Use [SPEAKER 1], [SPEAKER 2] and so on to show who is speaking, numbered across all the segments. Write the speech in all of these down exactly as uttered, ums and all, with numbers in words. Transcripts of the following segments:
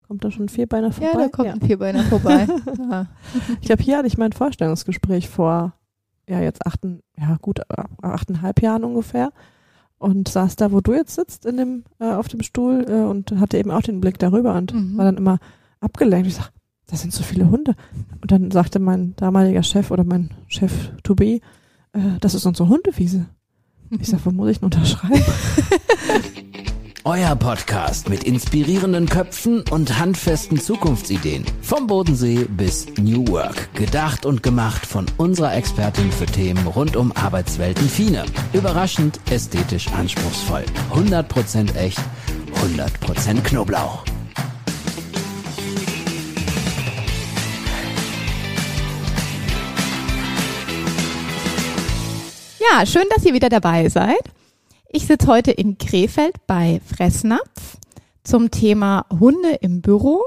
[SPEAKER 1] Kommt da schon ein Vierbeiner vorbei?
[SPEAKER 2] Ja, da kommt ja. ein Vierbeiner vorbei. Ja.
[SPEAKER 1] Ich glaube, hier hatte ich mein Vorstellungsgespräch vor, ja jetzt achten, ja gut, achteinhalb Jahren ungefähr und saß da, wo du jetzt sitzt, in dem äh, auf dem Stuhl äh, und hatte eben auch den Blick darüber und mhm. war dann immer abgelenkt. Ich sag, das sind so viele Hunde. Und dann sagte mein damaliger Chef oder mein Chef to be, äh, das ist unsere Hundewiese. Ich sag, wo muss ich denn unterschreiben?
[SPEAKER 3] Euer Podcast mit inspirierenden Köpfen und handfesten Zukunftsideen. Vom Bodensee bis New Work. Gedacht und gemacht von unserer Expertin für Themen rund um Arbeitswelten Fine. Überraschend, ästhetisch, anspruchsvoll. hundert Prozent echt, hundert Prozent Knoblauch.
[SPEAKER 2] Ja, schön, dass ihr wieder dabei seid. Ich sitze heute in Krefeld bei Fressnapf zum Thema Hunde im Büro.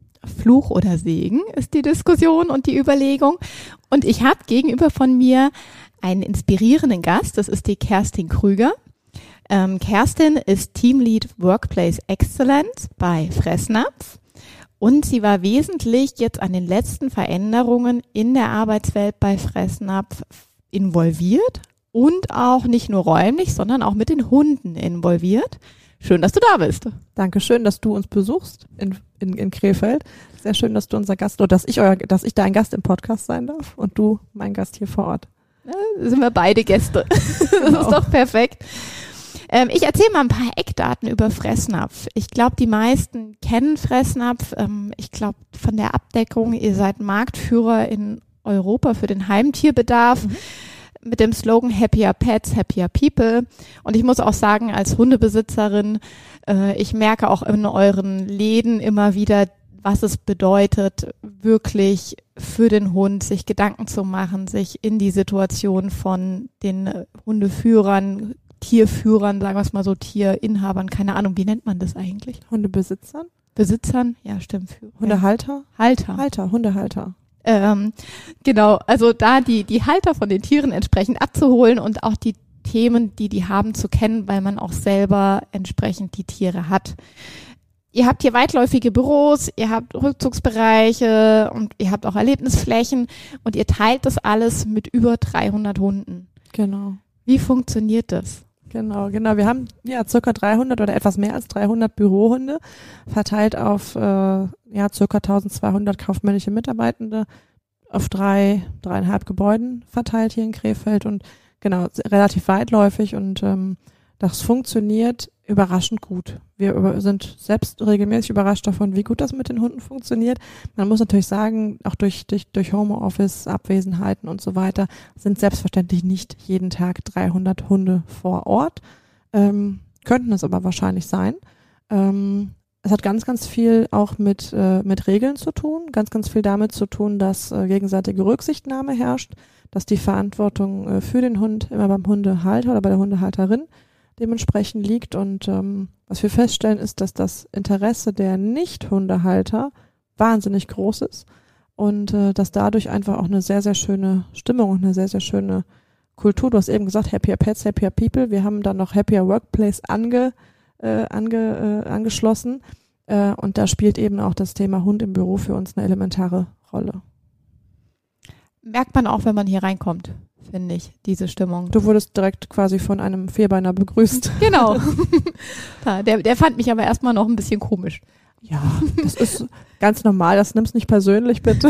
[SPEAKER 2] Fluch oder Segen ist die Diskussion und die Überlegung. Und ich habe gegenüber von mir einen inspirierenden Gast, das ist die Kerstin Krüger. Ähm, Kerstin ist Teamlead Workplace Excellence bei Fressnapf und sie war wesentlich jetzt an den letzten Veränderungen in der Arbeitswelt bei Fressnapf involviert. Und auch nicht nur räumlich, sondern auch mit den Hunden involviert. Schön, dass du da bist.
[SPEAKER 1] Dankeschön, dass du uns besuchst in, in, in Krefeld. Sehr schön, dass du unser Gast, oder dass ich euer, dass ich dein Gast im Podcast sein darf und du mein Gast hier vor Ort.
[SPEAKER 2] Ja, sind wir beide Gäste. Das genau. Ist doch perfekt. Ähm, ich erzähle mal ein paar Eckdaten über Fressnapf. Ich glaube, die meisten kennen Fressnapf. Ähm, ich glaube, von der Abdeckung, ihr seid Marktführer in Europa für den Heimtierbedarf. Mhm. Mit dem Slogan Happier Pets, Happier People. Und ich muss auch sagen, als Hundebesitzerin, äh, ich merke auch in euren Läden immer wieder, was es bedeutet, wirklich für den Hund sich Gedanken zu machen, sich in die Situation von den Hundeführern, Tierführern, sagen wir es mal so, Tierinhabern, keine Ahnung, wie nennt man das eigentlich?
[SPEAKER 1] Hundebesitzern?
[SPEAKER 2] Besitzern? Ja, stimmt.
[SPEAKER 1] Hundehalter?
[SPEAKER 2] Halter.
[SPEAKER 1] Halter, Hundehalter.
[SPEAKER 2] Ähm, genau, also da die die Halter von den Tieren entsprechend abzuholen und auch die Themen, die die haben, zu kennen, weil man auch selber entsprechend die Tiere hat. Ihr habt hier weitläufige Büros, ihr habt Rückzugsbereiche und ihr habt auch Erlebnisflächen und ihr teilt das alles mit über dreihundert Hunden.
[SPEAKER 1] Genau.
[SPEAKER 2] Wie funktioniert das?
[SPEAKER 1] Genau, genau. Wir haben ja circa dreihundert oder etwas mehr als dreihundert Bürohunde verteilt auf äh, ja circa eintausendzweihundert kaufmännische Mitarbeitende auf drei, dreieinhalb Gebäuden verteilt hier in Krefeld und genau, relativ weitläufig und ähm, das funktioniert überraschend gut. Wir über, sind selbst regelmäßig überrascht davon, wie gut das mit den Hunden funktioniert. Man muss natürlich sagen, auch durch, durch, durch Homeoffice, Abwesenheiten und so weiter, sind selbstverständlich nicht jeden Tag dreihundert Hunde vor Ort. Ähm, könnten es aber wahrscheinlich sein. Ähm, es hat ganz, ganz viel auch mit, äh, mit Regeln zu tun. Ganz, ganz viel damit zu tun, dass äh, gegenseitige Rücksichtnahme herrscht, dass die Verantwortung äh, für den Hund immer beim Hundehalter oder bei der Hundehalterin dementsprechend liegt und ähm, was wir feststellen ist, dass das Interesse der Nicht-Hundehalter wahnsinnig groß ist und äh, dass dadurch einfach auch eine sehr, sehr schöne Stimmung und eine sehr, sehr schöne Kultur, du hast eben gesagt, Happier Pets, Happier People, wir haben dann noch Happier Workplace ange, äh, ange, äh, angeschlossen äh, und da spielt eben auch das Thema Hund im Büro für uns eine elementare Rolle.
[SPEAKER 2] Merkt man auch, wenn man hier reinkommt, finde ich, diese Stimmung.
[SPEAKER 1] Du wurdest direkt quasi von einem Vierbeiner begrüßt.
[SPEAKER 2] Genau. Ja, der, der fand mich aber erstmal noch ein bisschen komisch.
[SPEAKER 1] Ja, das ist ganz normal, das nimm's nicht persönlich, bitte.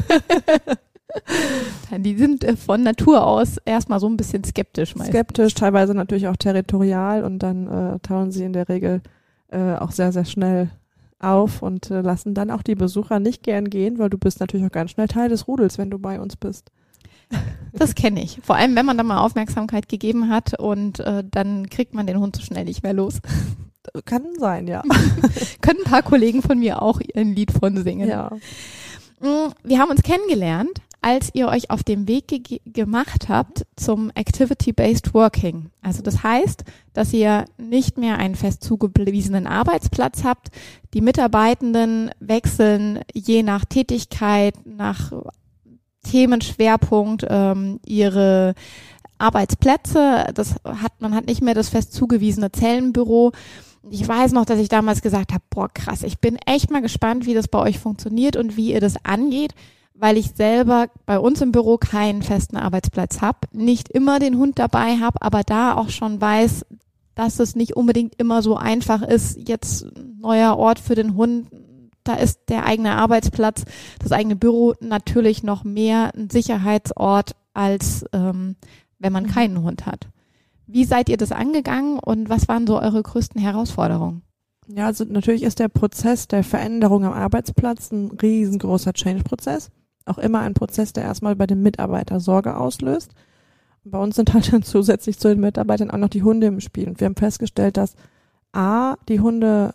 [SPEAKER 2] Die sind von Natur aus erstmal so ein bisschen skeptisch meistens.
[SPEAKER 1] Skeptisch, teilweise natürlich auch territorial und dann äh, tauen sie in der Regel äh, auch sehr, sehr schnell auf und äh, lassen dann auch die Besucher nicht gern gehen, weil du bist natürlich auch ganz schnell Teil des Rudels, wenn du bei uns bist.
[SPEAKER 2] Das kenne ich. Vor allem, wenn man da mal Aufmerksamkeit gegeben hat und äh, dann kriegt man den Hund so schnell nicht mehr los.
[SPEAKER 1] Kann sein, ja.
[SPEAKER 2] Können ein paar Kollegen von mir auch ein Lied von singen.
[SPEAKER 1] Ja.
[SPEAKER 2] Wir haben uns kennengelernt, als ihr euch auf den Weg ge- gemacht habt zum Activity-Based Working. Also das heißt, dass ihr nicht mehr einen fest zugewiesenen Arbeitsplatz habt. Die Mitarbeitenden wechseln je nach Tätigkeit, nach Themenschwerpunkt ähm, ihre Arbeitsplätze. Das hat man hat nicht mehr das fest zugewiesene Zellenbüro Ich weiß noch, dass ich damals gesagt habe, boah krass, ich bin echt mal gespannt, wie das bei euch funktioniert und wie ihr das angeht, weil ich selber bei uns im Büro keinen festen Arbeitsplatz habe, nicht immer den Hund dabei habe, aber da auch schon weiß, dass es nicht unbedingt immer so einfach ist, jetzt ein neuer Ort für den Hund, da ist der eigene Arbeitsplatz, das eigene Büro natürlich noch mehr ein Sicherheitsort, als ähm, wenn man keinen Hund hat. Wie seid ihr das angegangen und was waren so eure größten Herausforderungen?
[SPEAKER 1] Ja, also natürlich ist der Prozess der Veränderung am Arbeitsplatz ein riesengroßer Change-Prozess. Auch immer ein Prozess, der erstmal bei dem Mitarbeiter Sorge auslöst. Und bei uns sind halt dann zusätzlich zu den Mitarbeitern auch noch die Hunde im Spiel. Und wir haben festgestellt, dass A, die Hunde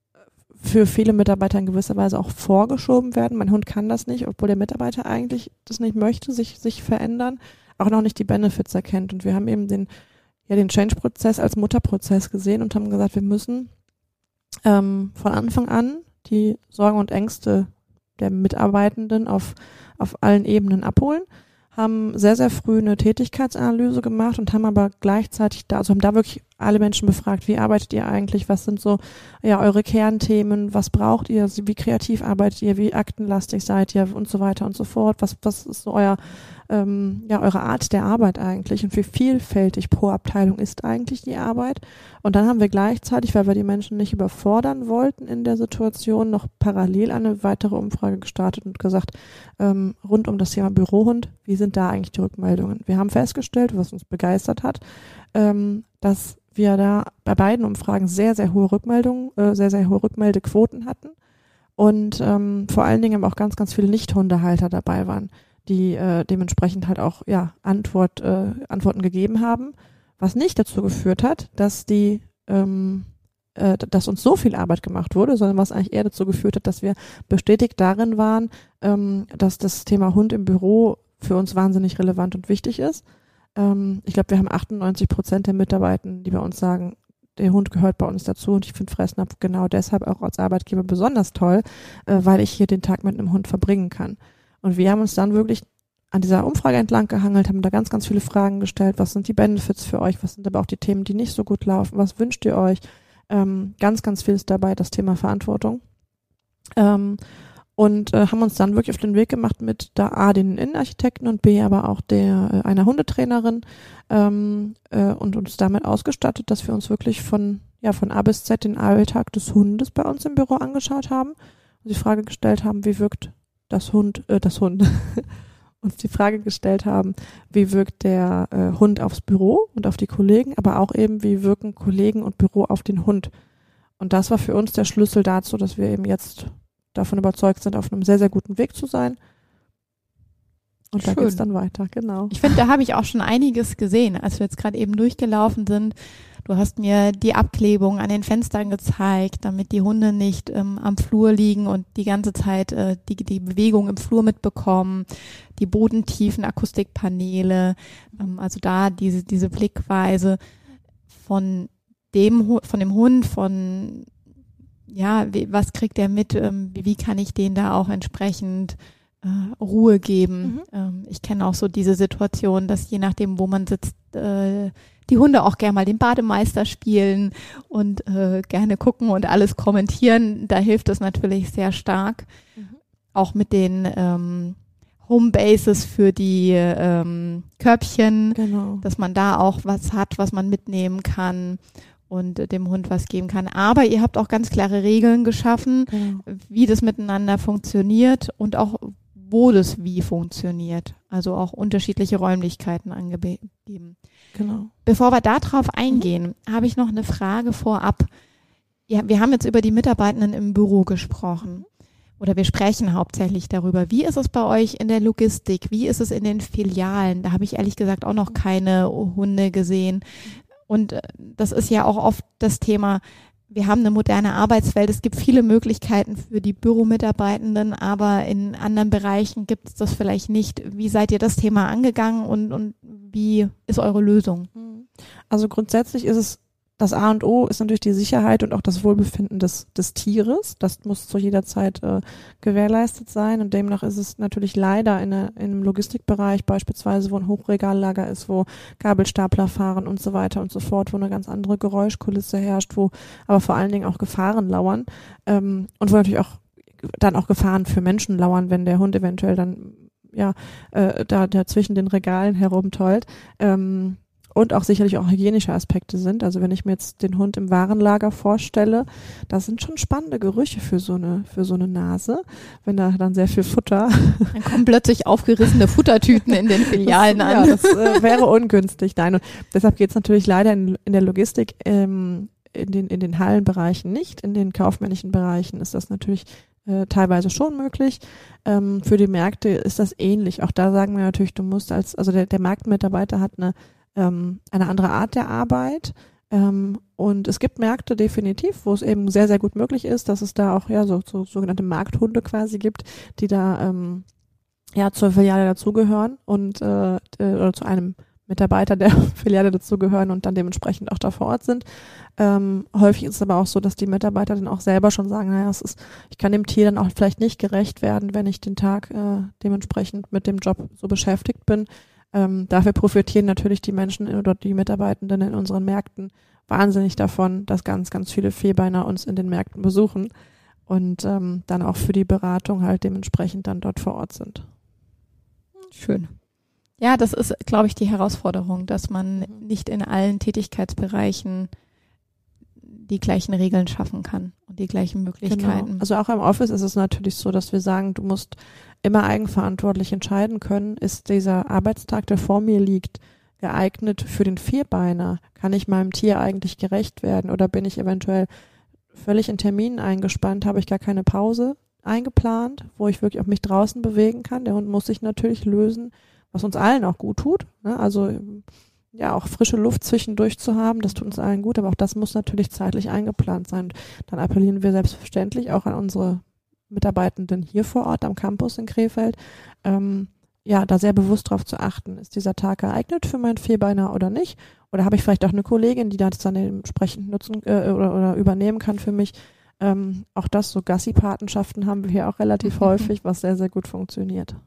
[SPEAKER 1] für viele Mitarbeiter in gewisser Weise auch vorgeschoben werden. Mein Hund kann das nicht, obwohl der Mitarbeiter eigentlich das nicht möchte, sich, sich verändern, auch noch nicht die Benefits erkennt. Und wir haben eben den, ja, den Change-Prozess als Mutterprozess gesehen und haben gesagt, wir müssen ähm, von Anfang an die Sorgen und Ängste der Mitarbeitenden auf, auf allen Ebenen abholen, haben sehr, sehr früh eine Tätigkeitsanalyse gemacht und haben aber gleichzeitig da, also haben da wirklich alle Menschen befragt, wie arbeitet ihr eigentlich, was sind so ja eure Kernthemen, was braucht ihr, wie kreativ arbeitet ihr, wie aktenlastig seid ihr und so weiter und so fort, was was ist so euer ähm, ja eure Art der Arbeit eigentlich und wie vielfältig pro Abteilung ist eigentlich die Arbeit. Und dann haben wir gleichzeitig, weil wir die Menschen nicht überfordern wollten in der Situation, noch parallel eine weitere Umfrage gestartet und gesagt, ähm, rund um das Thema Bürohund, wie sind da eigentlich die Rückmeldungen? Wir haben festgestellt, was uns begeistert hat, ähm, dass wir da bei beiden Umfragen sehr, sehr hohe Rückmeldungen, äh, sehr, sehr hohe Rückmeldequoten hatten und ähm, vor allen Dingen auch ganz, ganz viele Nicht-Hundehalter dabei waren, die äh, dementsprechend halt auch ja Antwort, äh, Antworten gegeben haben, was nicht dazu geführt hat, dass die ähm, äh, dass uns so viel Arbeit gemacht wurde, sondern was eigentlich eher dazu geführt hat, dass wir bestätigt darin waren, ähm, dass das Thema Hund im Büro für uns wahnsinnig relevant und wichtig ist. Ähm, ich glaube, wir haben achtundneunzig Prozent der Mitarbeitenden, die bei uns sagen, der Hund gehört bei uns dazu und ich finde Fressnapf genau deshalb auch als Arbeitgeber besonders toll, äh, weil ich hier den Tag mit einem Hund verbringen kann. Und wir haben uns dann wirklich an dieser Umfrage entlang gehangelt, haben da ganz, ganz viele Fragen gestellt. Was sind die Benefits für euch? Was sind aber auch die Themen, die nicht so gut laufen? Was wünscht ihr euch? Ähm, ganz, ganz viel ist dabei das Thema Verantwortung. Ähm, und äh, haben uns dann wirklich auf den Weg gemacht mit da A, den Innenarchitekten und B, aber auch der äh, einer Hundetrainerin ähm, äh, und uns damit ausgestattet, dass wir uns wirklich von ja von A bis Z den Alltag des Hundes bei uns im Büro angeschaut haben und die Frage gestellt haben, wie wirkt das Hund, äh, das Hund uns die Frage gestellt haben, wie wirkt der äh, Hund aufs Büro und auf die Kollegen, aber auch eben, wie wirken Kollegen und Büro auf den Hund. Und das war für uns der Schlüssel dazu, dass wir eben jetzt davon überzeugt sind, auf einem sehr, sehr guten Weg zu sein. Und Schön. Da geht's dann weiter, genau.
[SPEAKER 2] Ich finde, da habe ich auch schon einiges gesehen, als wir jetzt gerade eben durchgelaufen sind. Du hast mir die Abklebung an den Fenstern gezeigt, damit die Hunde nicht ähm, am Flur liegen und die ganze Zeit äh, die, die Bewegung im Flur mitbekommen. Die bodentiefen Akustikpaneele, ähm, also da diese diese Blickweise von dem von dem Hund, von ja, wie, was kriegt er mit, ähm, wie, wie kann ich den da auch entsprechend äh, Ruhe geben. Mhm. Ähm, ich kenne auch so diese Situation, dass je nachdem, wo man sitzt, äh, die Hunde auch gerne mal den Bademeister spielen und äh, gerne gucken und alles kommentieren. Da hilft es natürlich sehr stark. Mhm. Auch mit den ähm, Homebases für die ähm, Körbchen,
[SPEAKER 1] genau.
[SPEAKER 2] Dass man da auch was hat, was man mitnehmen kann und äh, dem Hund was geben kann. Aber ihr habt auch ganz klare Regeln geschaffen, genau. Wie das miteinander funktioniert und auch wo das wie funktioniert. Also auch unterschiedliche Räumlichkeiten angegeben.
[SPEAKER 1] Genau.
[SPEAKER 2] Bevor wir da drauf eingehen, mhm. habe ich noch eine Frage vorab. Ja, wir haben jetzt über die Mitarbeitenden im Büro gesprochen. Oder wir sprechen hauptsächlich darüber. Wie ist es bei euch in der Logistik? Wie ist es in den Filialen? Da habe ich ehrlich gesagt auch noch keine Hunde gesehen. Und das ist ja auch oft das Thema, wir haben eine moderne Arbeitswelt. Es gibt viele Möglichkeiten für die Büromitarbeitenden, aber in anderen Bereichen gibt es das vielleicht nicht. Wie seid ihr das Thema angegangen und, und wie ist eure Lösung?
[SPEAKER 1] Also grundsätzlich ist es das A und O ist natürlich die Sicherheit und auch das Wohlbefinden des, des Tieres. Das muss zu jeder Zeit äh, gewährleistet sein und demnach ist es natürlich leider in, eine, in einem Logistikbereich beispielsweise, wo ein Hochregallager ist, wo Gabelstapler fahren und so weiter und so fort, wo eine ganz andere Geräuschkulisse herrscht, wo aber vor allen Dingen auch Gefahren lauern ähm, und wo natürlich auch dann auch Gefahren für Menschen lauern, wenn der Hund eventuell dann ja äh, da, da zwischen den Regalen herumtollt. Ähm, Und auch sicherlich auch hygienische Aspekte sind. Also wenn ich mir jetzt den Hund im Warenlager vorstelle, das sind schon spannende Gerüche für so eine für so eine Nase, wenn da dann sehr viel Futter.
[SPEAKER 2] Dann kommen plötzlich aufgerissene Futtertüten in den Filialen
[SPEAKER 1] das,
[SPEAKER 2] an.
[SPEAKER 1] Ja, das äh, wäre ungünstig. Nein, und deshalb geht es natürlich leider in, in der Logistik ähm, in den in den Hallenbereichen nicht. In den kaufmännischen Bereichen ist das natürlich äh, teilweise schon möglich. Ähm, für die Märkte ist das ähnlich. Auch da sagen wir natürlich, du musst als also der der Marktmitarbeiter hat eine eine andere Art der Arbeit ähm, und es gibt Märkte definitiv, wo es eben sehr, sehr gut möglich ist, dass es da auch ja so, so sogenannte Markthunde quasi gibt, die da ähm, ja zur Filiale dazugehören und äh, oder zu einem Mitarbeiter der Filiale dazugehören und dann dementsprechend auch da vor Ort sind. Ähm, häufig ist es aber auch so, dass die Mitarbeiter dann auch selber schon sagen, naja, es ist, ich kann dem Tier dann auch vielleicht nicht gerecht werden, wenn ich den Tag äh, dementsprechend mit dem Job so beschäftigt bin. Ähm, dafür profitieren natürlich die Menschen oder die Mitarbeitenden in unseren Märkten wahnsinnig davon, dass ganz, ganz viele Vierbeiner uns in den Märkten besuchen und ähm, dann auch für die Beratung halt dementsprechend dann dort vor Ort sind.
[SPEAKER 2] Schön. Ja, das ist, glaube ich, die Herausforderung, dass man nicht in allen Tätigkeitsbereichen die gleichen Regeln schaffen kann und die gleichen Möglichkeiten.
[SPEAKER 1] Genau. Also auch im Office ist es natürlich so, dass wir sagen, du musst immer eigenverantwortlich entscheiden können, ist dieser Arbeitstag, der vor mir liegt, geeignet für den Vierbeiner? Kann ich meinem Tier eigentlich gerecht werden oder bin ich eventuell völlig in Terminen eingespannt, habe ich gar keine Pause eingeplant, wo ich wirklich auch mich draußen bewegen kann? Der Hund muss sich natürlich lösen, was uns allen auch gut tut, ne? Also ja, auch frische Luft zwischendurch zu haben, das tut uns allen gut, aber auch das muss natürlich zeitlich eingeplant sein. Dann appellieren wir selbstverständlich auch an unsere Mitarbeitenden hier vor Ort am Campus in Krefeld, ähm, ja, da sehr bewusst drauf zu achten. Ist dieser Tag geeignet für meinen Vierbeiner oder nicht? Oder habe ich vielleicht auch eine Kollegin, die das dann entsprechend nutzen äh, oder, oder übernehmen kann für mich? Ähm, auch das, so Gassi-Patenschaften haben wir hier auch relativ häufig, was sehr, sehr gut funktioniert.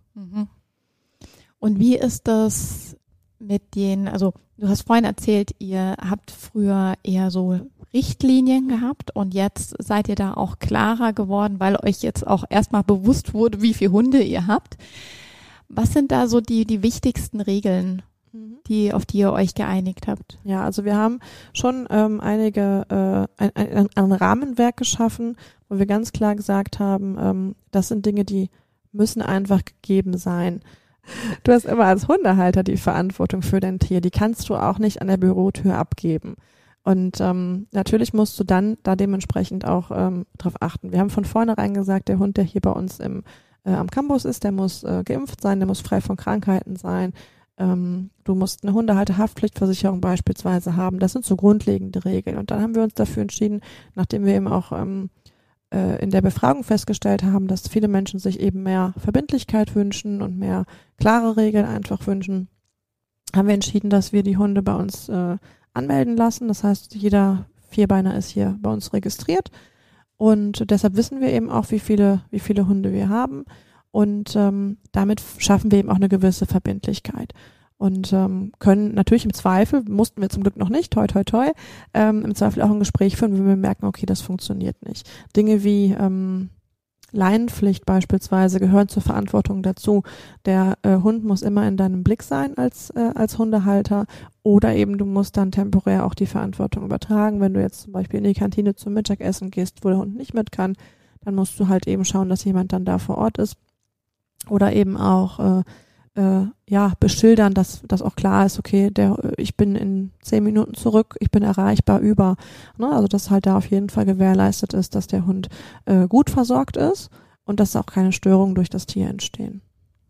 [SPEAKER 2] Und wie ist das mit den, also du hast vorhin erzählt, ihr habt früher eher so Richtlinien gehabt und jetzt seid ihr da auch klarer geworden, weil euch jetzt auch erstmal bewusst wurde, wie viele Hunde ihr habt. Was sind da so die, die wichtigsten Regeln, die, auf die ihr euch geeinigt habt?
[SPEAKER 1] Ja, also wir haben schon ähm, einige, äh, ein, ein, ein Rahmenwerk geschaffen, wo wir ganz klar gesagt haben, ähm, das sind Dinge, die müssen einfach gegeben sein. Du hast immer als Hundehalter die Verantwortung für dein Tier. Die kannst du auch nicht an der Bürotür abgeben. Und ähm, natürlich musst du dann da dementsprechend auch ähm, drauf achten. Wir haben von vornherein gesagt, der Hund, der hier bei uns im, äh, am Campus ist, der muss äh, geimpft sein, der muss frei von Krankheiten sein. Ähm, du musst eine Hundehalterhaftpflichtversicherung beispielsweise haben. Das sind so grundlegende Regeln. Und dann haben wir uns dafür entschieden, nachdem wir eben auch ähm, in der Befragung festgestellt haben, dass viele Menschen sich eben mehr Verbindlichkeit wünschen und mehr klare Regeln einfach wünschen, haben wir entschieden, dass wir die Hunde bei uns äh, anmelden lassen. Das heißt, jeder Vierbeiner ist hier bei uns registriert und deshalb wissen wir eben auch, wie viele, wie viele Hunde wir haben und ähm, damit schaffen wir eben auch eine gewisse Verbindlichkeit. Und ähm, können natürlich im Zweifel, mussten wir zum Glück noch nicht, toi toi toi, ähm, im Zweifel auch ein Gespräch führen, wenn wir merken, okay, das funktioniert nicht. Dinge wie ähm, Leinenpflicht beispielsweise gehören zur Verantwortung dazu. Der äh, Hund muss immer in deinem Blick sein als äh, als Hundehalter oder eben du musst dann temporär auch die Verantwortung übertragen. Wenn du jetzt zum Beispiel in die Kantine zum Mittagessen gehst, wo der Hund nicht mit kann, dann musst du halt eben schauen, dass jemand dann da vor Ort ist oder eben auch äh, Äh, ja, beschildern, dass dass auch klar ist, okay, der ich bin in zehn Minuten zurück, ich bin erreichbar über, ne, also dass halt da auf jeden Fall gewährleistet ist, dass der Hund äh, gut versorgt ist und dass auch keine Störungen durch das Tier entstehen.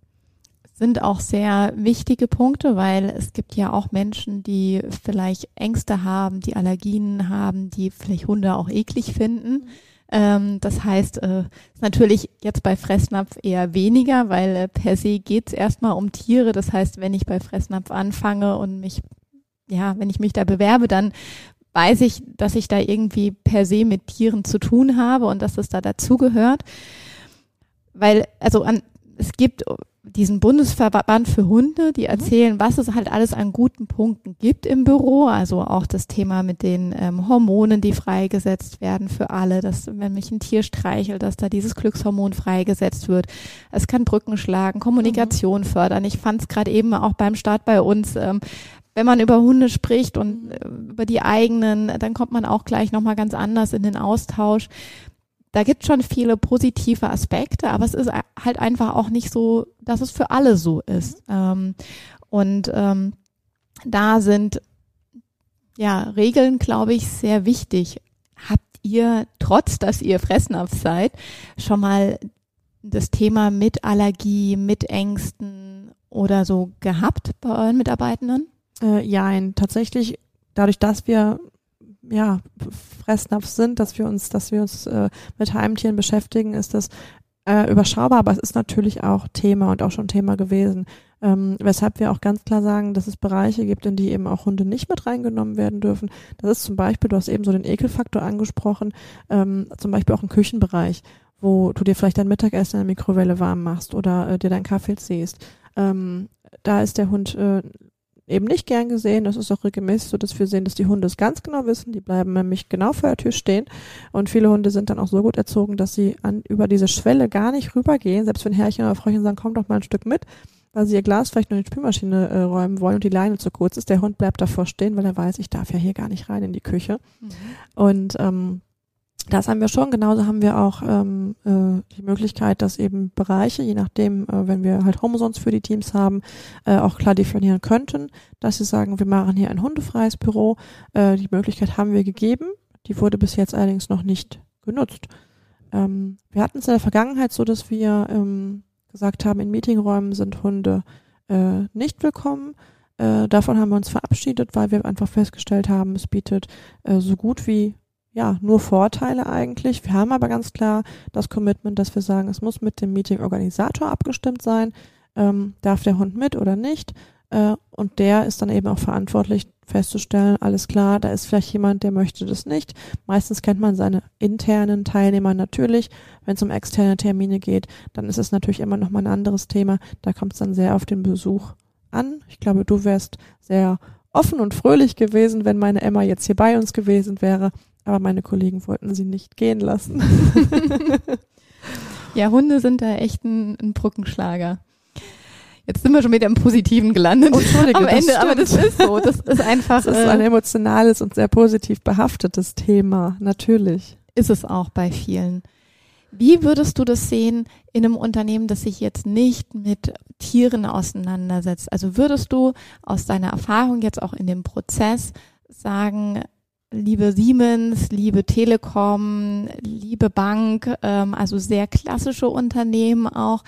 [SPEAKER 2] Sind auch sehr wichtige Punkte, weil es gibt ja auch Menschen, die vielleicht Ängste haben, die Allergien haben, die vielleicht Hunde auch eklig finden. Ähm, das heißt, äh, ist natürlich jetzt bei Fressnapf eher weniger, weil äh, per se geht's erstmal um Tiere. Das heißt, wenn ich bei Fressnapf anfange und mich, ja, wenn ich mich da bewerbe, dann weiß ich, dass ich da irgendwie per se mit Tieren zu tun habe und dass das da dazugehört. Weil, also an, es gibt diesen Bundesverband für Hunde, die erzählen, was es halt alles an guten Punkten gibt im Büro. Also auch das Thema mit den ähm, Hormonen, die freigesetzt werden für alle, dass wenn mich ein Tier streichelt, dass da dieses Glückshormon freigesetzt wird. Es kann Brücken schlagen, Kommunikation mhm. fördern. Ich fand es gerade eben auch beim Start bei uns, ähm, wenn man über Hunde spricht und äh, über die eigenen, dann kommt man auch gleich nochmal ganz anders in den Austausch. Da gibt es schon viele positive Aspekte, aber es ist halt einfach auch nicht so, dass es für alle so ist. Mhm. Ähm, und ähm, da sind ja Regeln, glaube ich, sehr wichtig. Habt ihr, trotz dass ihr Fressnapf seid, schon mal das Thema mit Allergie, mit Ängsten oder so gehabt bei euren Mitarbeitenden?
[SPEAKER 1] Äh, ja, tatsächlich, dadurch, dass wir ja, Fressnapf sind, dass wir uns, dass wir uns äh, mit Heimtieren beschäftigen, ist das äh, überschaubar, aber es ist natürlich auch Thema und auch schon Thema gewesen. Ähm, weshalb wir auch ganz klar sagen, dass es Bereiche gibt, in die eben auch Hunde nicht mit reingenommen werden dürfen. Das ist zum Beispiel, du hast eben so den Ekelfaktor angesprochen, ähm, zum Beispiel auch ein Küchenbereich, wo du dir vielleicht dein Mittagessen in der Mikrowelle warm machst oder äh, dir deinen Kaffee ziehst. Ähm, da ist der Hund äh, eben nicht gern gesehen. Das ist auch regelmäßig so, dass wir sehen, dass die Hunde es ganz genau wissen. Die bleiben nämlich genau vor der Tür stehen. Und viele Hunde sind dann auch so gut erzogen, dass sie an über diese Schwelle gar nicht rübergehen. Selbst wenn Herrchen oder Frauchen sagen, komm doch mal ein Stück mit, weil sie ihr Glas vielleicht nur in die Spülmaschine äh, räumen wollen und die Leine zu kurz ist. Der Hund bleibt davor stehen, weil er weiß, ich darf ja hier gar nicht rein in die Küche. Mhm. Und ähm, das haben wir schon. Genauso haben wir auch ähm, äh, die Möglichkeit, dass eben Bereiche, je nachdem, äh, wenn wir halt Homezones für die Teams haben, äh, auch klar definieren könnten, dass sie sagen, wir machen hier ein hundefreies Büro. Äh, die Möglichkeit haben wir gegeben. Die wurde bis jetzt allerdings noch nicht genutzt. Ähm, wir hatten es in der Vergangenheit so, dass wir ähm, gesagt haben, in Meetingräumen sind Hunde äh, nicht willkommen. Äh, davon haben wir uns verabschiedet, weil wir einfach festgestellt haben, es bietet äh, so gut wie ja, nur Vorteile eigentlich. Wir haben aber ganz klar das Commitment, dass wir sagen, es muss mit dem Meeting-Organisator abgestimmt sein. Ähm, darf der Hund mit oder nicht? Äh, und der ist dann eben auch verantwortlich festzustellen, alles klar, da ist vielleicht jemand, der möchte das nicht. Meistens kennt man seine internen Teilnehmer natürlich. Wenn es um externe Termine geht, dann ist es natürlich immer noch mal ein anderes Thema. Da kommt es dann sehr auf den Besuch an. Ich glaube, du wärst sehr offen und fröhlich gewesen, wenn meine Emma jetzt hier bei uns gewesen wäre. Aber meine Kollegen wollten sie nicht gehen lassen.
[SPEAKER 2] Ja, Hunde sind da echt ein, ein Brückenschlager. Jetzt sind wir schon wieder im Positiven gelandet.
[SPEAKER 1] Oh, Entschuldige,
[SPEAKER 2] am Ende,
[SPEAKER 1] das
[SPEAKER 2] aber das ist so. Das ist einfach.
[SPEAKER 1] Das ist ein emotionales und sehr positiv behaftetes Thema, natürlich.
[SPEAKER 2] Ist es auch bei vielen. Wie würdest du das sehen in einem Unternehmen, das sich jetzt nicht mit Tieren auseinandersetzt? Also würdest du aus deiner Erfahrung jetzt auch in dem Prozess sagen, liebe Siemens, liebe Telekom, liebe Bank, ähm, also sehr klassische Unternehmen auch,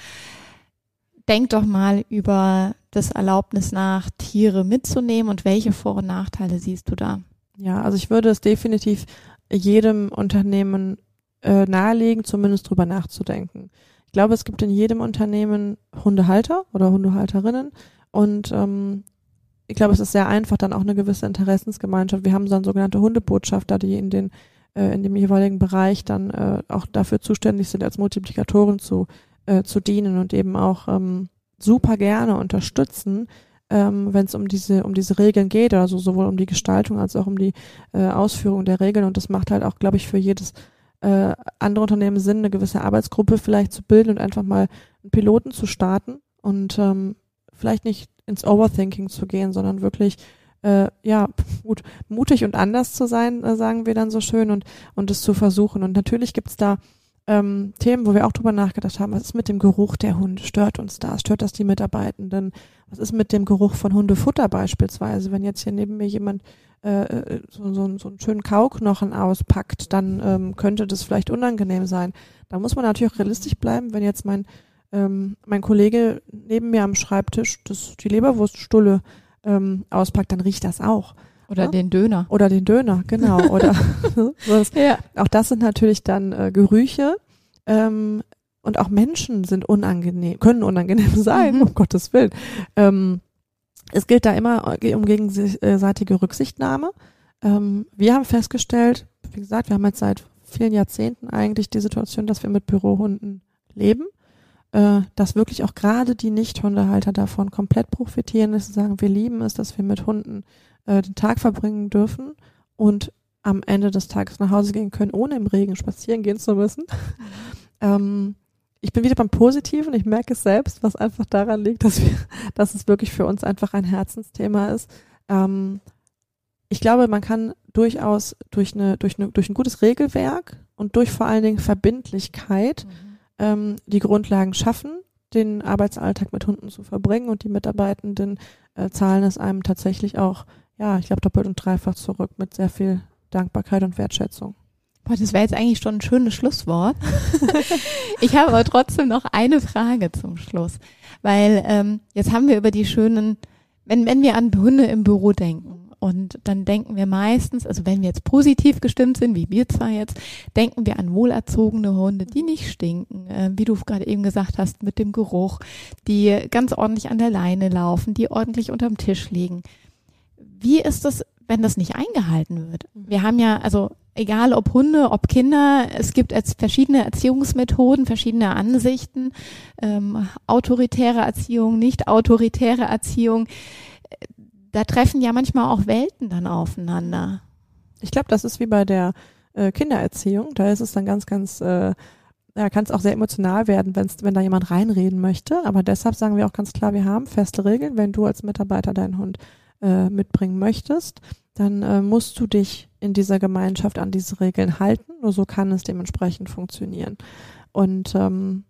[SPEAKER 2] denk doch mal über das Erlaubnis nach, Tiere mitzunehmen und welche Vor- und Nachteile siehst du da?
[SPEAKER 1] Ja, also ich würde es definitiv jedem Unternehmen äh, nahelegen, zumindest drüber nachzudenken. Ich glaube, es gibt in jedem Unternehmen Hundehalter oder Hundehalterinnen und ähm, ich glaube, es ist sehr einfach, dann auch eine gewisse Interessensgemeinschaft. Wir haben dann sogenannte Hundebotschafter, die in den äh, in dem jeweiligen Bereich dann äh, auch dafür zuständig sind, als Multiplikatoren zu äh, zu dienen und eben auch ähm, super gerne unterstützen, ähm, wenn es um diese um diese Regeln geht, also sowohl um die Gestaltung als auch um die äh, Ausführung der Regeln. Und das macht halt auch, glaube ich, für jedes äh, andere Unternehmen Sinn, eine gewisse Arbeitsgruppe vielleicht zu bilden und einfach mal einen Piloten zu starten und ähm, vielleicht nicht ins Overthinking zu gehen, sondern wirklich äh, ja gut, mutig und anders zu sein, äh, sagen wir dann so schön, und und es zu versuchen. Und natürlich gibt's da ähm, Themen, wo wir auch drüber nachgedacht haben, was ist mit dem Geruch der Hunde? Stört uns das? Stört das die Mitarbeitenden? Was ist mit dem Geruch von Hundefutter beispielsweise? Wenn jetzt hier neben mir jemand äh, so, so, so einen schönen Kauknochen auspackt, dann ähm, könnte das vielleicht unangenehm sein. Da muss man natürlich auch realistisch bleiben, wenn jetzt mein Ähm, mein Kollege neben mir am Schreibtisch das, die Leberwurststulle ähm, auspackt, dann riecht das auch.
[SPEAKER 2] Oder
[SPEAKER 1] ja?
[SPEAKER 2] den Döner.
[SPEAKER 1] Oder den Döner, genau. Oder so das,
[SPEAKER 2] ja.
[SPEAKER 1] Auch das sind natürlich dann äh, Gerüche ähm, und auch Menschen sind unangenehm, können unangenehm sein, mhm. um Gottes Willen. Ähm, es gilt da immer um gegenseitige Rücksichtnahme. Ähm, wir haben festgestellt, wie gesagt, wir haben jetzt seit vielen Jahrzehnten eigentlich die Situation, dass wir mit Bürohunden leben, äh, dass wirklich auch gerade die Nicht-Hundehalter davon komplett profitieren, dass sie sagen, wir lieben es, dass wir mit Hunden äh, den Tag verbringen dürfen und am Ende des Tages nach Hause gehen können, ohne im Regen spazieren gehen zu müssen. ähm, ich bin wieder beim Positiven, ich merke es selbst, was einfach daran liegt, dass wir, dass es wirklich für uns einfach ein Herzensthema ist. Ähm, ich glaube, man kann durchaus durch eine, durch eine, durch ein gutes Regelwerk und durch vor allen Dingen Verbindlichkeit mhm. ähm, die Grundlagen schaffen, den Arbeitsalltag mit Hunden zu verbringen, und die Mitarbeitenden äh, zahlen es einem tatsächlich auch, ja, ich glaube, doppelt und dreifach zurück mit sehr viel Dankbarkeit und Wertschätzung.
[SPEAKER 2] Boah, das wäre jetzt eigentlich schon ein schönes Schlusswort. Ich habe aber trotzdem noch eine Frage zum Schluss, weil ähm, jetzt haben wir über die schönen, wenn wenn wir an Hunde im Büro denken, und dann denken wir meistens, also wenn wir jetzt positiv gestimmt sind, wie wir zwar jetzt, denken wir an wohlerzogene Hunde, die nicht stinken, äh, wie du gerade eben gesagt hast, mit dem Geruch, die ganz ordentlich an der Leine laufen, die ordentlich unterm Tisch liegen. Wie ist das, wenn das nicht eingehalten wird? Wir haben ja, also egal ob Hunde, ob Kinder, es gibt jetzt verschiedene Erziehungsmethoden, verschiedene Ansichten, ähm, autoritäre Erziehung, nicht autoritäre Erziehung. Da treffen ja manchmal auch Welten dann aufeinander.
[SPEAKER 1] Ich glaube, das ist wie bei der äh, Kindererziehung. Da ist es dann ganz, ganz, äh, ja, kann es auch sehr emotional werden, wenn's, wenn da jemand reinreden möchte. Aber deshalb sagen wir auch ganz klar, wir haben feste Regeln. Wenn du als Mitarbeiter deinen Hund äh, mitbringen möchtest, dann äh, musst du dich in dieser Gemeinschaft an diese Regeln halten. Nur so kann es dementsprechend funktionieren. Und ähm,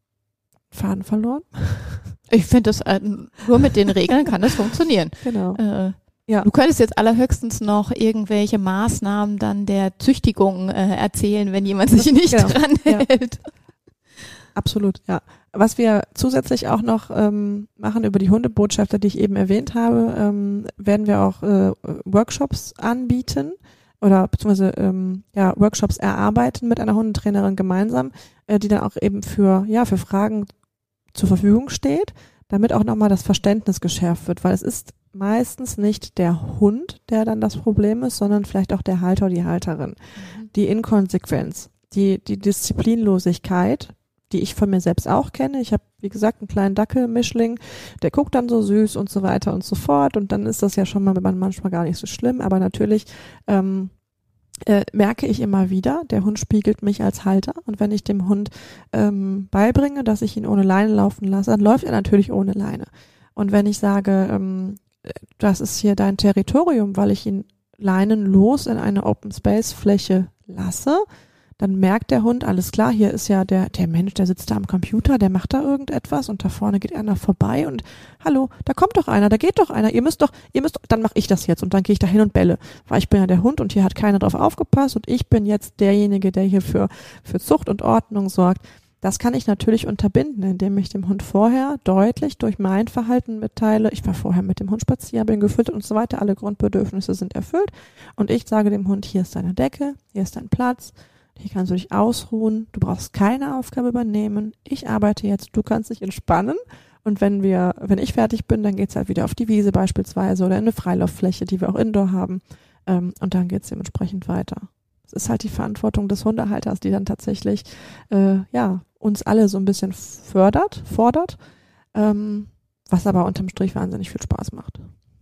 [SPEAKER 1] Faden verloren?
[SPEAKER 2] Ich finde, das äh, nur mit den Regeln kann das funktionieren.
[SPEAKER 1] Genau.
[SPEAKER 2] Äh,
[SPEAKER 1] ja.
[SPEAKER 2] Du könntest jetzt allerhöchstens noch irgendwelche Maßnahmen dann der Züchtigung äh, erzählen, wenn jemand sich nicht
[SPEAKER 1] genau.
[SPEAKER 2] dran hält.
[SPEAKER 1] Ja. Absolut, ja. Was wir zusätzlich auch noch ähm, machen über die Hundebotschafter, die ich eben erwähnt habe, ähm, werden wir auch äh, Workshops anbieten oder beziehungsweise ähm, ja, Workshops erarbeiten mit einer Hundetrainerin gemeinsam, äh, die dann auch eben für ja für Fragen zur Verfügung steht, damit auch nochmal das Verständnis geschärft wird, weil es ist meistens nicht der Hund, der dann das Problem ist, sondern vielleicht auch der Halter oder die Halterin. Mhm. Die Inkonsequenz, die, die Disziplinlosigkeit, die ich von mir selbst auch kenne. Ich habe, wie gesagt, einen kleinen Dackelmischling, der guckt dann so süß und so weiter und so fort, und dann ist das ja schon mal manchmal gar nicht so schlimm, aber natürlich ähm, Äh, merke ich immer wieder, der Hund spiegelt mich als Halter, und wenn ich dem Hund ähm, beibringe, dass ich ihn ohne Leine laufen lasse, dann läuft er natürlich ohne Leine. Und wenn ich sage, ähm, das ist hier dein Territorium, weil ich ihn leinenlos in eine Open Space Fläche lasse, dann merkt der Hund, alles klar, hier ist ja der der Mensch, der sitzt da am Computer, der macht da irgendetwas, und da vorne geht einer vorbei und hallo, da kommt doch einer, da geht doch einer, ihr müsst doch, ihr müsst, dann mache ich das jetzt, und dann gehe ich da hin und bälle, weil ich bin ja der Hund und hier hat keiner drauf aufgepasst und ich bin jetzt derjenige, der hier für für Zucht und Ordnung sorgt. Das kann ich natürlich unterbinden, indem ich dem Hund vorher deutlich durch mein Verhalten mitteile, ich war vorher mit dem Hund spazieren, bin gefüttert und so weiter, alle Grundbedürfnisse sind erfüllt, und ich sage dem Hund, hier ist deine Decke, hier ist dein Platz, hier kannst du dich ausruhen, du brauchst keine Aufgabe übernehmen, ich arbeite jetzt, du kannst dich entspannen, und wenn wir, wenn ich fertig bin, dann geht's halt wieder auf die Wiese beispielsweise oder in eine Freilauffläche, die wir auch indoor haben, ähm, und dann geht's dementsprechend weiter. Es ist halt die Verantwortung des Hundehalters, die dann tatsächlich äh, ja uns alle so ein bisschen fördert, fordert, ähm, was aber unterm Strich wahnsinnig viel Spaß macht.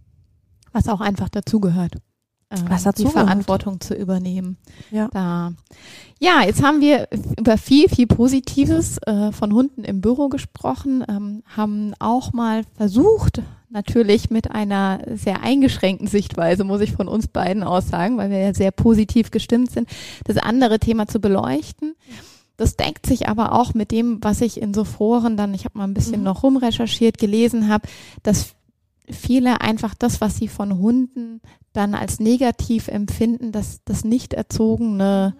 [SPEAKER 2] Was auch einfach dazugehört.
[SPEAKER 1] Was dazu
[SPEAKER 2] die Verantwortung
[SPEAKER 1] gehört.
[SPEAKER 2] zu übernehmen.
[SPEAKER 1] Ja.
[SPEAKER 2] Da. Ja, jetzt haben wir über viel, viel Positives äh, von Hunden im Büro gesprochen, ähm, haben auch mal versucht, natürlich mit einer sehr eingeschränkten Sichtweise, muss ich von uns beiden aus sagen, weil wir ja sehr positiv gestimmt sind, das andere Thema zu beleuchten. Das deckt sich aber auch mit dem, was ich in so Foren dann, ich habe mal ein bisschen mhm. noch rumrecherchiert, gelesen habe, dass viele einfach das, was sie von Hunden dann als negativ empfinden, dass das nicht erzogene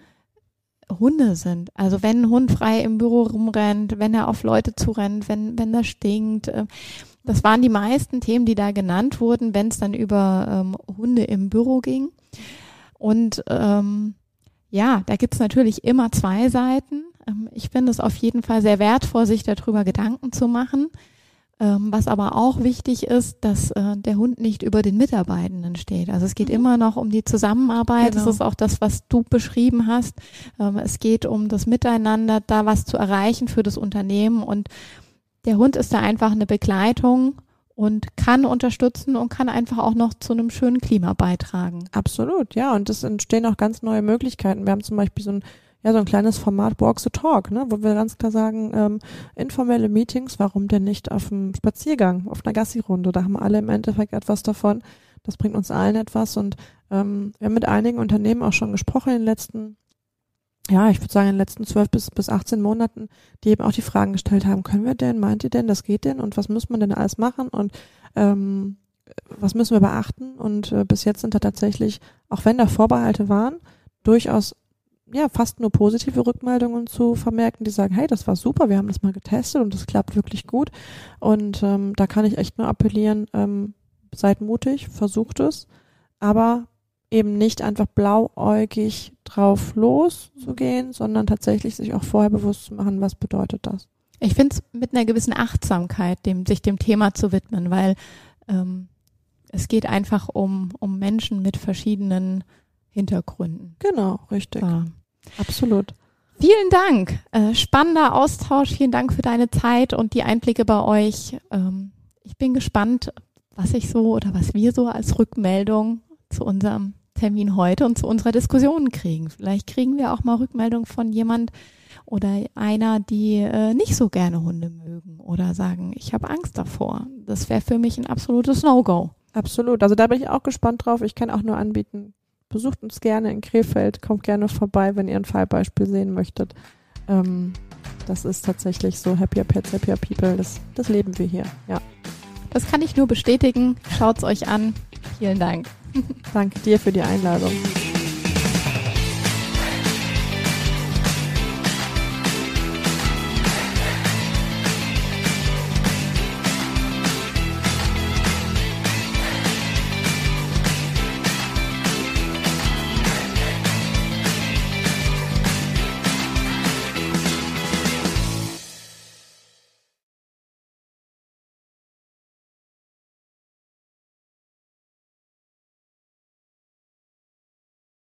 [SPEAKER 2] Hunde sind. Also wenn ein Hund frei im Büro rumrennt, wenn er auf Leute zurennt, wenn wenn das stinkt. Das waren die meisten Themen, die da genannt wurden, wenn es dann über ähm, Hunde im Büro ging. Und ähm, ja, da gibt's natürlich immer zwei Seiten. Ähm, ich finde es auf jeden Fall sehr wertvoll, sich darüber Gedanken zu machen. Ähm, was aber auch wichtig ist, dass äh, der Hund nicht über den Mitarbeitenden steht. Also es geht mhm. immer noch um die Zusammenarbeit. Genau. Das ist auch das, was du beschrieben hast. Ähm, es geht um das Miteinander, da was zu erreichen für das Unternehmen. Und der Hund ist da einfach eine Begleitung und kann unterstützen und kann einfach auch noch zu einem schönen Klima beitragen.
[SPEAKER 1] Absolut, ja. Und es entstehen auch ganz neue Möglichkeiten. Wir haben zum Beispiel so ein Ja, so ein kleines Format Walk the Talk, ne, wo wir ganz klar sagen, ähm, informelle Meetings, warum denn nicht auf einem Spaziergang, auf einer Gassi-Runde? Da haben alle im Endeffekt etwas davon. Das bringt uns allen etwas und ähm, wir haben mit einigen Unternehmen auch schon gesprochen in den letzten, ja, ich würde sagen in den letzten zwölf bis bis achtzehn Monaten, die eben auch die Fragen gestellt haben, können wir denn, meint ihr denn, das geht denn und was muss man denn alles machen und ähm, was müssen wir beachten? Und äh, bis jetzt sind da tatsächlich, auch wenn da Vorbehalte waren, durchaus ja, fast nur positive Rückmeldungen zu vermerken, die sagen, hey, das war super, wir haben das mal getestet und das klappt wirklich gut. Und ähm, da kann ich echt nur appellieren, ähm, seid mutig, versucht es, aber eben nicht einfach blauäugig drauf loszugehen, sondern tatsächlich sich auch vorher bewusst zu machen, was bedeutet das.
[SPEAKER 2] Ich finde es mit einer gewissen Achtsamkeit, dem, sich dem Thema zu widmen, weil ähm, es geht einfach um, um Menschen mit verschiedenen Hintergründen.
[SPEAKER 1] Genau, richtig. Ja. Absolut.
[SPEAKER 2] Vielen Dank. Äh, spannender Austausch. Vielen Dank für deine Zeit und die Einblicke bei euch. Ähm, ich bin gespannt, was ich so oder was wir so als Rückmeldung zu unserem Termin heute und zu unserer Diskussion kriegen. Vielleicht kriegen wir auch mal Rückmeldung von jemand oder einer, die äh, nicht so gerne Hunde mögen oder sagen, ich habe Angst davor. Das wäre für mich ein absolutes No-Go.
[SPEAKER 1] Absolut. Also da bin ich auch gespannt drauf. Ich kann auch nur anbieten, besucht uns gerne in Krefeld, kommt gerne vorbei, wenn ihr ein Fallbeispiel sehen möchtet. Ähm, das ist tatsächlich so Happier Pets, Happier People, das, das leben wir hier, ja.
[SPEAKER 2] Das kann ich nur bestätigen. Schaut's euch an. Vielen Dank.
[SPEAKER 1] Danke dir für die Einladung.